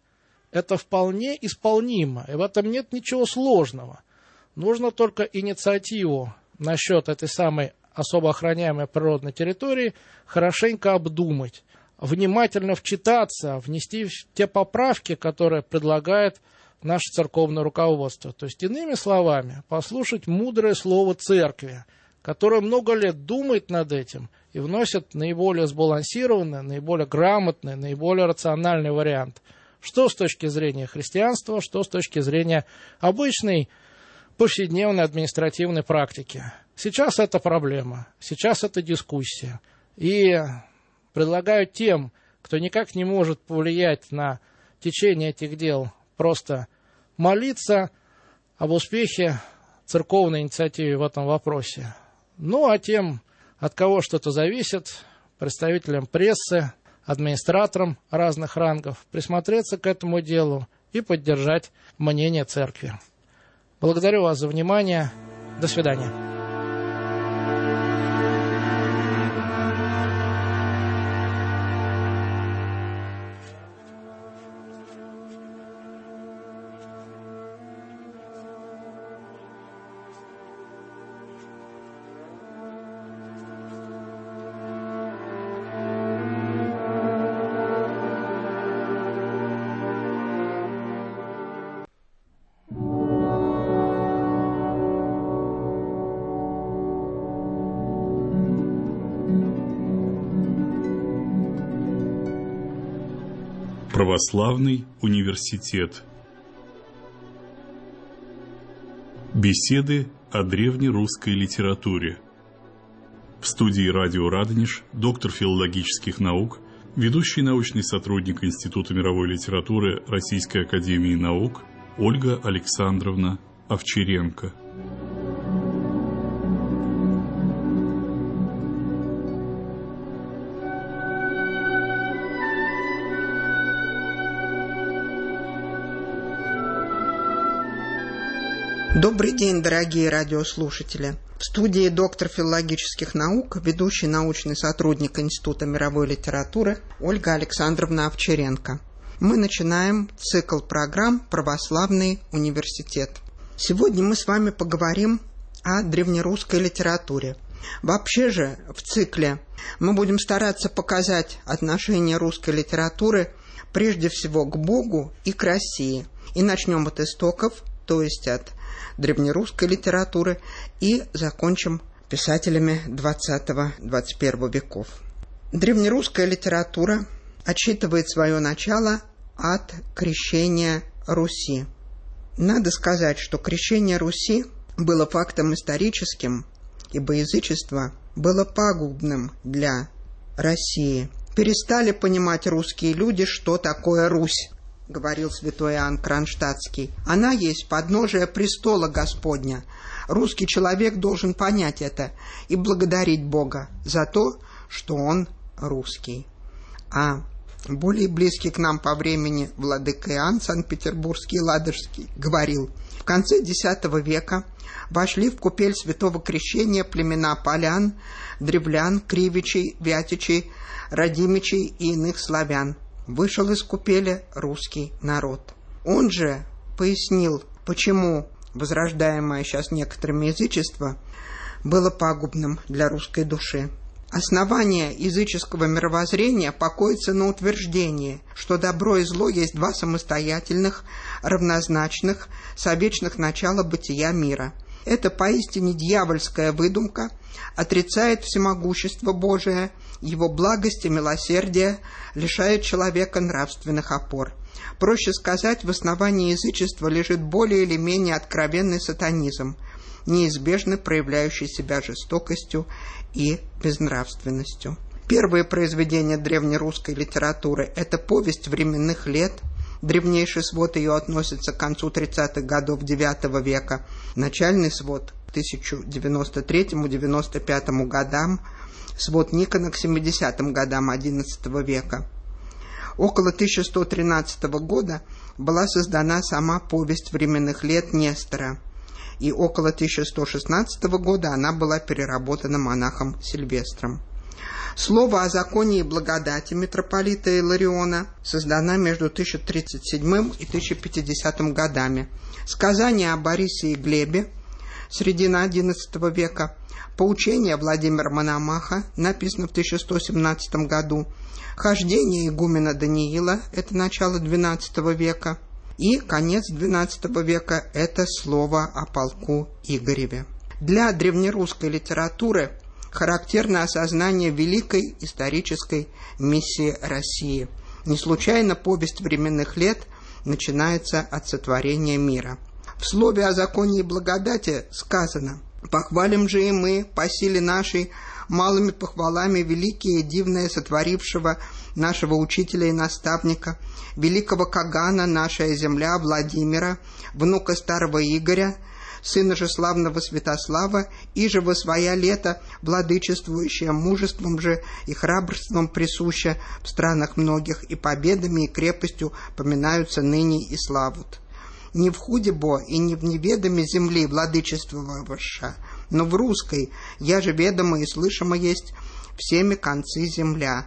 это вполне исполнимо, и в этом нет ничего сложного. Нужно только инициативу насчет этой самой особо охраняемой природной территории хорошенько обдумать, внимательно вчитаться, внести те поправки, которые предлагает наше церковное руководство. То есть, иными словами, послушать мудрое слово церкви, которая много лет думает над этим и вносит наиболее сбалансированный, наиболее грамотный, наиболее рациональный вариант. Что с точки зрения христианства, что с точки зрения обычной повседневной административной практики. Сейчас это проблема, сейчас это дискуссия. И предлагаю тем, кто никак не может повлиять на течение этих дел, просто молиться об успехе церковной инициативы в этом вопросе. Ну, а тем, от кого что-то зависит, представителям прессы, администраторам разных рангов, присмотреться к этому делу и поддержать мнение церкви. Благодарю вас за внимание. До свидания. Православный университет. Беседы о древнерусской литературе. В студии радио «Радонеж» доктор филологических наук, ведущий научный сотрудник Института мировой литературы Российской академии наук Ольга Александровна Овчаренко. Добрый день, дорогие радиослушатели. В студии доктор филологических наук, ведущий научный сотрудник Института мировой литературы Ольга Александровна Овчаренко. Мы начинаем цикл программ «Православный университет». Сегодня мы с вами поговорим о древнерусской литературе. Вообще же в цикле мы будем стараться показать отношение русской литературы прежде всего к Богу и к России. И начнем от истоков, то есть от древнерусской литературы, и закончим писателями 20-21 веков. Древнерусская литература отсчитывает свое начало от крещения Руси. Надо сказать, что крещение Руси было фактом историческим, ибо язычество было пагубным для России. Перестали понимать русские люди, что такое Русь, говорил святой Иоанн Кронштадтский. Она есть подножие престола Господня. Русский человек должен понять это и благодарить Бога за то, что он русский. А более близкий к нам по времени владыка Иоанн Санкт-Петербургский и Ладожский говорил: в конце X века вошли в купель святого крещения племена полян, древлян, кривичей, вятичей, радимичей и иных славян. Вышел из купели русский народ. Он же пояснил, почему возрождаемое сейчас некоторыми язычество было пагубным для русской души. Основание языческого мировоззрения покоится на утверждении, что добро и зло есть два самостоятельных, равнозначных, совечных начала бытия мира. Это поистине дьявольская выдумка, отрицает всемогущество Божие, его благость и милосердие, лишает человека нравственных опор. Проще сказать, в основании язычества лежит более или менее откровенный сатанизм, неизбежно проявляющий себя жестокостью и безнравственностью. Первые произведения древнерусской литературы – это повесть временных лет. Древнейший свод ее относится к концу 30-х годов IX века. Начальный свод к 1093-95 годам, свод Никона к 70-м годам XI века. Около 1113 года была создана сама повесть временных лет Нестора, и около 1116 года она была переработана монахом Сильвестром. Слово о законе и благодати митрополита Илариона создано между 1037 и 1050 годами. Сказание о Борисе и Глебе, середина XI века. Поучение Владимира Мономаха, написано в 1117 году. Хождение игумена Даниила, это начало XII века. И конец XII века – это слово о полку Игореве. Для древнерусской литературы характерно осознание великой исторической миссии России. Не случайно повесть временных лет начинается от сотворения мира. В слове о законе и благодати сказано: «Похвалим же и мы по силе нашей малыми похвалами великие и дивное сотворившего нашего учителя и наставника, великого Кагана, нашая земля, Владимира, внука старого Игоря, сына же славного Святослава, и же во своя лета владычествующее мужеством же и храбрством присуще в странах многих, и победами и крепостью поминаются ныне и славут. Не в худе бо и не в неведоме земли владычествовавша, но в русской, я же ведомо и слышимо есть всеми концы земля».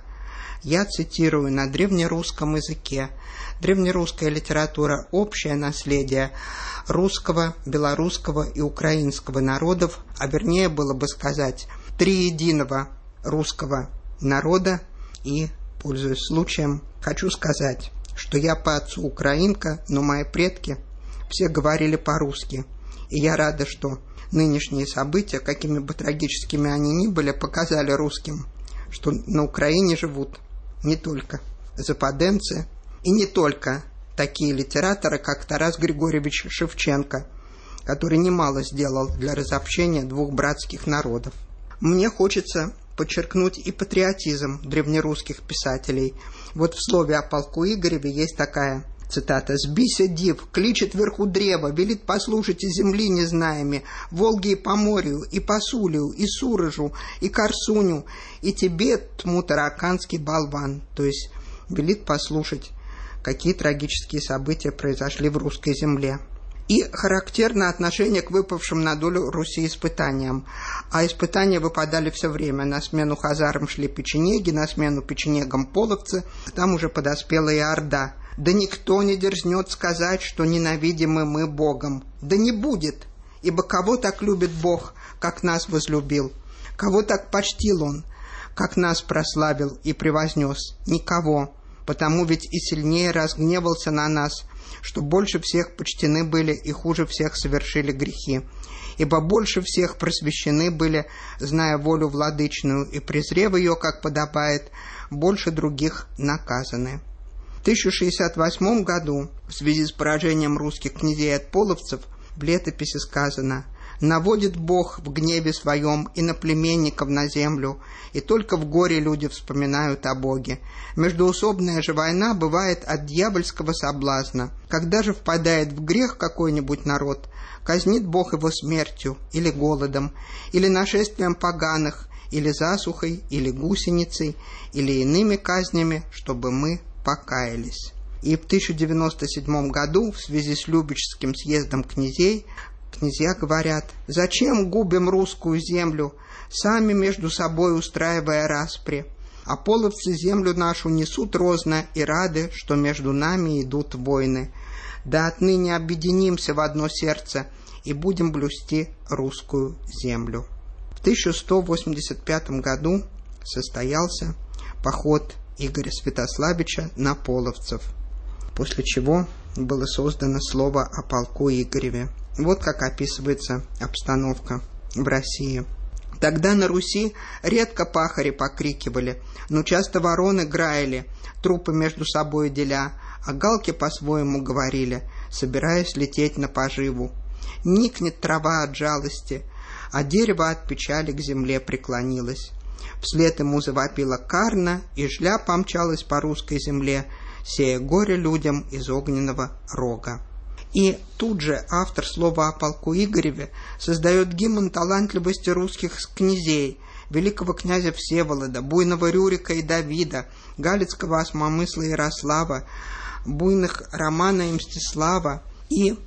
Я цитирую на древнерусском языке. Древнерусская литература – общее наследие русского, белорусского и украинского народов, а вернее было бы сказать триединого русского народа. И, пользуясь случаем, хочу сказать, что я по отцу украинка, но мои предки все говорили по-русски. И я рада, что нынешние события, какими бы трагическими они ни были, показали русским, что на Украине живут не только западенцы и не только такие литераторы, как Тарас Григорьевич Шевченко, который немало сделал для разобщения двух братских народов. Мне хочется подчеркнуть и патриотизм древнерусских писателей. Вот в слове о полку Игореве есть такая цитата: «Сбися, див, кличет вверху древа, велит послушать и земли незнаеми, Волге и Поморью, и Посулию, и Сурожу, и Корсуню, и тебе, тму тараканский болван». То есть велит послушать, какие трагические события произошли в русской земле. И характерно отношение к выпавшим на долю Руси испытаниям. А испытания выпадали все время. На смену хазарам шли печенеги, на смену печенегам половцы, там уже подоспела и орда. «Да никто не дерзнет сказать, что ненавидимы мы Богом. Да не будет, ибо кого так любит Бог, как нас возлюбил? Кого так почтил Он, как нас прославил и превознес? Никого, потому ведь и сильнее разгневался на нас, что больше всех почтены были и хуже всех совершили грехи. Ибо больше всех просвещены были, зная волю владычную, и, презрев ее, как подобает, больше других наказаны». В 1068 году, в связи с поражением русских князей от половцев, в летописи сказано: «Наводит Бог в гневе своем и на племенников на землю, и только в горе люди вспоминают о Боге. Междоусобная же война бывает от дьявольского соблазна. Когда же впадает в грех какой-нибудь народ, казнит Бог его смертью или голодом, или нашествием поганых, или засухой, или гусеницей, или иными казнями, чтобы мы покаялись». И в 1097 году, в связи с Любечским съездом князей, князья говорят: «Зачем губим русскую землю, сами между собой устраивая распри? А половцы землю нашу несут розно и рады, что между нами идут войны. Да отныне объединимся в одно сердце и будем блюсти русскую землю». В 1185 году состоялся поход Игоря Святославича на половцев, после чего было создано слово о полку Игореве. Вот как описывается обстановка в России. Тогда на Руси редко пахари покрикивали, но часто вороны граяли, трупы между собой деля, а галки по-своему говорили, собираясь лететь на поживу. Никнет трава от жалости, а дерево от печали к земле преклонилось. Вслед ему завопила карна, и жля помчалась по русской земле, сея горе людям из огненного рога. И тут же автор слова о полку Игореве создает гимн талантливости русских князей: великого князя Всеволода, буйного Рюрика и Давида, галицкого осмомысла Ярослава, буйных Романа и Мстислава. И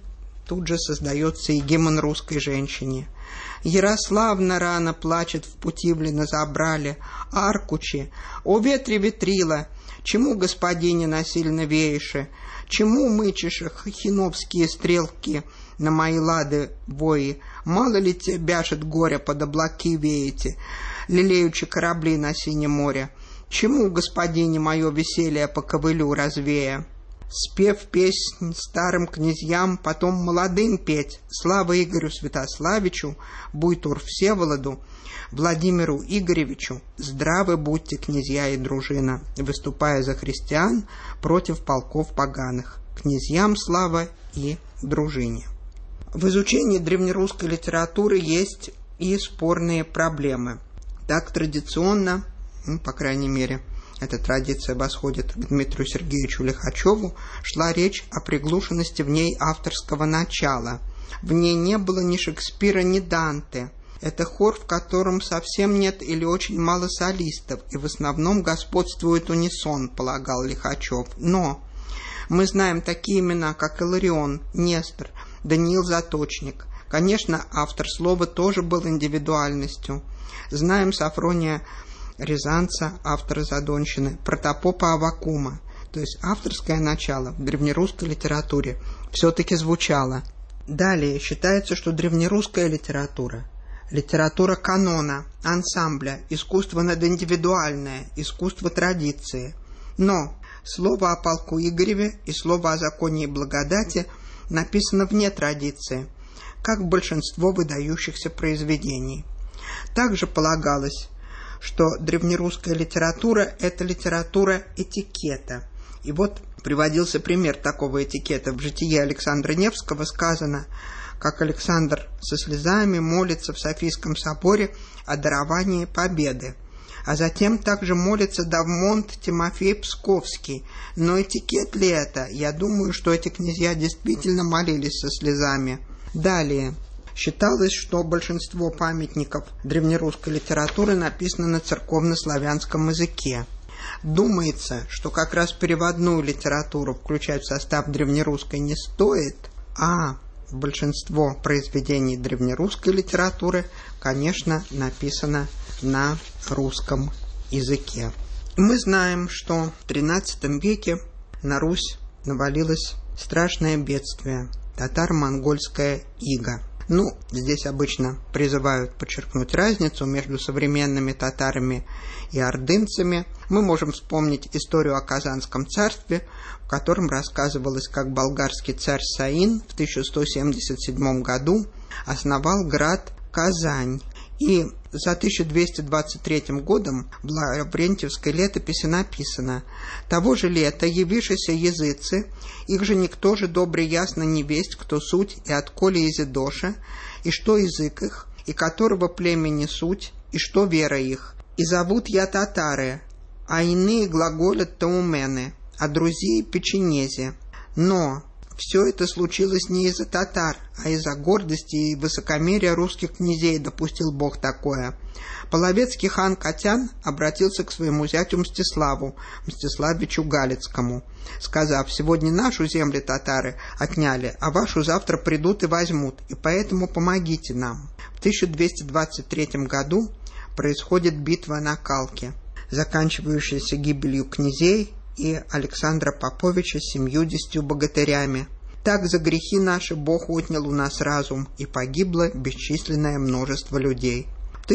тут же создается и гимн русской женщине. Ярославна рано плачет в Путивлино забрали, Аркучи, о ветре ветрила, чему господине насильно вееше, чему мычешь хиновские стрелки на мои лады вои, мало ли те бяшет горя под облаки веете, лелеючи корабли на синем море, чему господине мое веселье по ковылю развея. Спев песнь старым князьям, потом молодым петь, слава Игорю Святославичу, Буйтур Всеволоду, Владимиру Игоревичу, здравы будьте, князья и дружина, выступая за христиан против полков поганых, князьям слава и дружине. В изучении древнерусской литературы есть и спорные проблемы. Так традиционно, по крайней мере, эта традиция восходит к Дмитрию Сергеевичу Лихачеву, шла речь о приглушенности в ней авторского начала. В ней не было ни Шекспира, ни Данте. Это хор, в котором совсем нет или очень мало солистов, и в основном господствует унисон, полагал Лихачев. Но мы знаем такие имена, как Иларион, Нестор, Даниил Заточник. Конечно, автор слова тоже был индивидуальностью. Знаем Сафрония Рязанца, автора Задонщины, Протопопа Аввакума. То есть авторское начало в древнерусской литературе все-таки звучало. Далее считается, что древнерусская литература, литература канона, ансамбля, искусство надиндивидуальное, искусство традиции. Но слово о полку Игореве и слово о законе и благодати написано вне традиции, как большинство выдающихся произведений. Также полагалось, что древнерусская литература – это литература этикета. И вот приводился пример такого этикета. В житии Александра Невского сказано, как Александр со слезами молится в Софийском соборе о даровании победы. А затем также молится Давмонт Тимофей Псковский. Но этикет ли это? Я думаю, что эти князья действительно молились со слезами. Далее. Считалось, что большинство памятников древнерусской литературы написано на церковно-славянском языке. Думается, что как раз переводную литературу включать в состав древнерусской не стоит, а большинство произведений древнерусской литературы, конечно, написано на русском языке. Мы знаем, что в XIII веке на Русь навалилось страшное бедствие – татаро-монгольская ига. Здесь обычно призывают подчеркнуть разницу между современными татарами и ордынцами. Мы можем вспомнить историю о Казанском царстве, в котором рассказывалось, как болгарский царь Саин в 1177 году основал град Казань. И за 1223 годом в Лаврентьевской летописи написано: «Того же лета явившиеся языцы, их же никто же добре ясно не весть, кто суть и отколе изидоша, и что язык их, и которого племени суть, и что вера их. И зовут я татары, а иные глаголят таумены, а друзей печенези. Но все это случилось не из-за татар, а из-за гордости и высокомерия русских князей, допустил Бог такое. Половецкий хан Катян обратился к своему зятю Мстиславу, Мстиславичу Галицкому, сказав: «Сегодня нашу землю татары отняли, а вашу завтра придут и возьмут, и поэтому помогите нам». В 1223 году происходит битва на Калке, заканчивающаяся гибелью князей и Александра Поповича с 70 богатырями. Так за грехи наши Бог отнял у нас разум, и погибло бесчисленное множество людей. В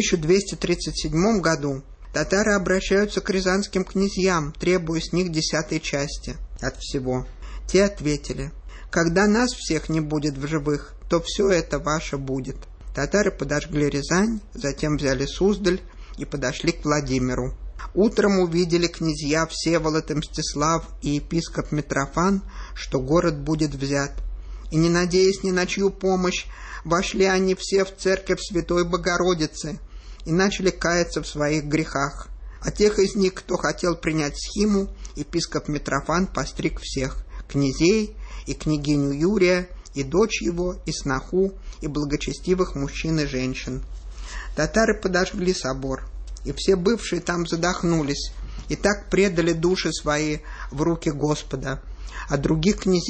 1237 году татары обращаются к рязанским князьям, требуя с них 10 части от всего. Те ответили: «Когда нас всех не будет в живых, то все это ваше будет». Татары подожгли Рязань, затем взяли Суздаль и подошли к Владимиру. Утром увидели князья Всеволод и Мстислав и епископ Митрофан, что город будет взят. И, не надеясь ни на чью помощь, вошли они все в церковь Святой Богородицы и начали каяться в своих грехах. А тех из них, кто хотел принять схиму, епископ Митрофан постриг всех: князей и княгиню Юрия, и дочь его, и сноху, и благочестивых мужчин и женщин. Татары подожгли собор, и все бывшие там задохнулись, и так предали души свои в руки Господа. А других князей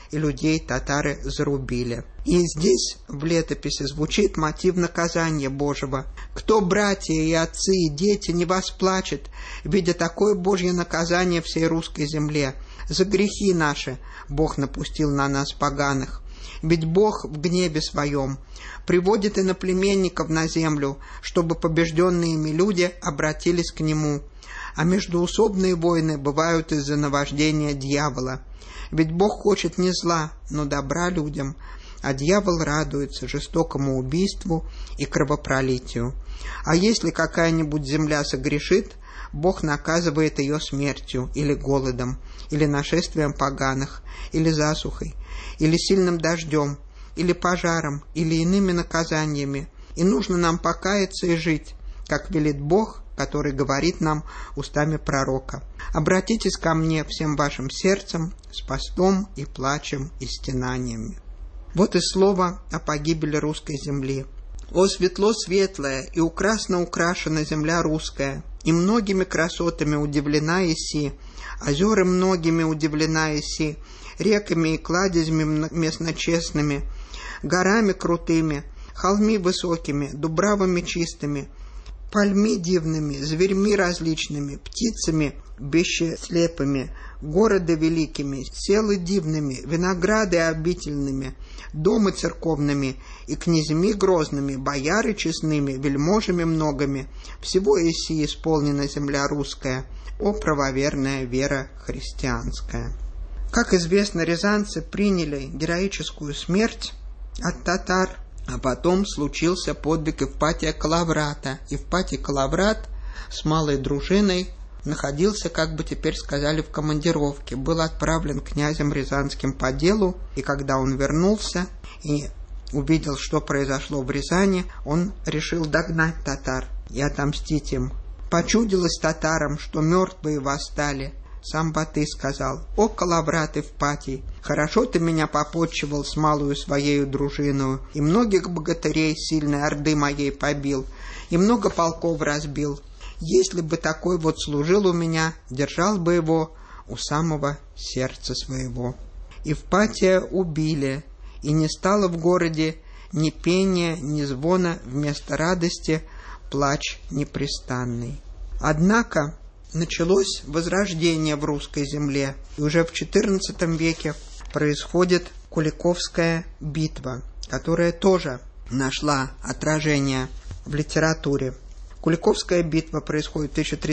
и людей татары зарубили. И здесь в летописи звучит мотив наказания Божьего. «Кто, братья и отцы, и дети, не восплачет, видя такое Божье наказание всей русской земле? За грехи наши Бог напустил на нас поганых. Ведь Бог в гневе своем приводит иноплеменников на землю, чтобы побежденные ими люди обратились к Нему. А междоусобные войны бывают из-за наваждения дьявола. Ведь Бог хочет не зла, но добра людям, а дьявол радуется жестокому убийству и кровопролитию. А если какая-нибудь земля согрешит, Бог наказывает ее смертью или голодом, или нашествием поганых, или засухой, или сильным дождем, или пожаром, или иными наказаниями. И нужно нам покаяться и жить, как велит Бог, который говорит нам устами пророка. Обратитесь ко мне всем вашим сердцем с постом и плачем и стенаниями». Вот и слово о погибели русской земли. «О, светло-светлая и украсно украшена земля русская, и многими красотами удивлена еси, озеры многими удивлена еси, реками и кладезями местночестными, горами крутыми, холми высокими, дубравами чистыми, пальми дивными, зверьми различными, птицами бесчислепыми, города великими, селы дивными, винограды обительными, домы церковными и князьми грозными, бояры честными, вельможами многими. Всего еси исполнена земля русская, о правоверная вера христианская». Как известно, рязанцы приняли героическую смерть от татар, а потом случился подвиг Евпатия Калаврата. Евпатий Калаврат с малой дружиной находился, как бы теперь сказали, в командировке, был отправлен князем Рязанским по делу, и когда он вернулся и увидел, что произошло в Рязани, он решил догнать татар и отомстить им. Почудилось татарам, что мертвые восстали. Сам Батый сказал: «О, Калаврат Евпатий, хорошо ты меня попотчевал с малую своею дружиною, и многих богатырей сильной орды моей побил, и много полков разбил. Если бы такой вот служил у меня, держал бы его у самого сердца своего». Евпатия убили, и не стало в городе ни пения, ни звона, вместо радости плач непрестанный. Однако началось возрождение в русской земле, и уже в XIV веке происходит Куликовская битва, которая тоже нашла отражение в литературе. Куликовская битва происходит в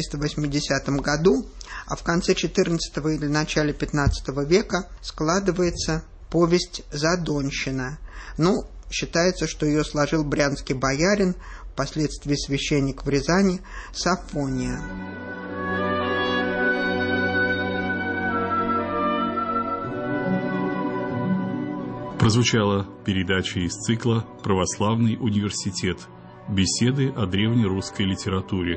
1380 году, а в конце XIV или начале XV века складывается повесть «Задонщина». Считается, что ее сложил брянский боярин, впоследствии священник в Рязани, Сафония. Прозвучала передача из цикла «Православный университет. Беседы о древнерусской литературе».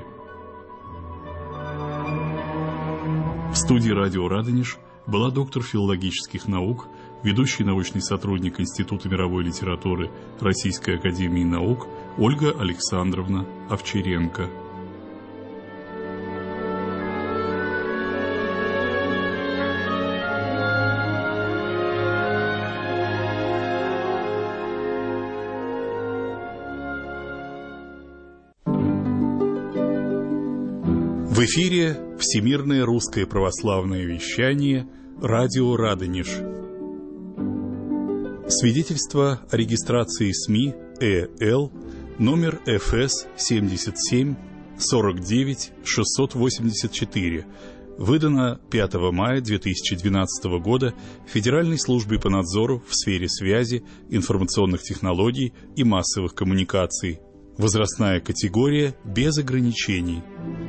В студии радио «Радонеж» была доктор филологических наук, ведущий научный сотрудник Института мировой литературы Российской академии наук Ольга Александровна Овчаренко. В эфире Всемирное русское православное вещание «Радио Радонеж». Свидетельство о регистрации СМИ ЭЛ номер ФС 77 49 684, выдано 5 мая 2012 года Федеральной службой по надзору в сфере связи, информационных технологий и массовых коммуникаций. Возрастная категория без ограничений.